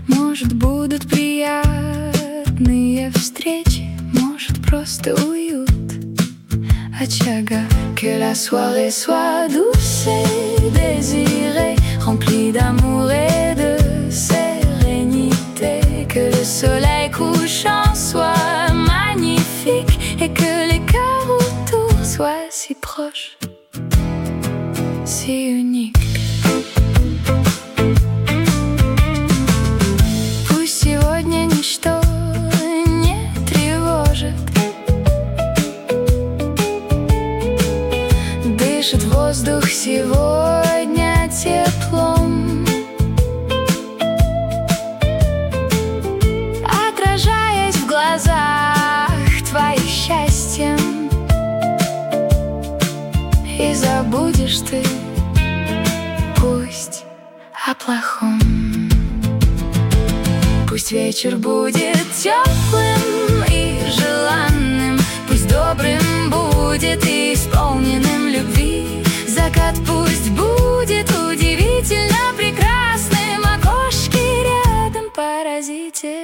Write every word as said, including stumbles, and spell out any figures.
Может, будут приятные встречи, может, просто уют очага. Que la soirée soit douce et désirée, remplie d'amour et de sérénité. Que le soleil couchant soit magnifique et que les cœurs autour soient si proches, si uniques. Пусть сегодня ничто не тревожит, дышит воздух сегодня теплом, отражаясь в глазах твоих счастьем. И забудешь ты пусть о плохом. Пусть вечер будет теплым и желанным, пусть добрым будет и исполненным любви. Закат пусть будет удивительно прекрасным, окошки рядом поразительным.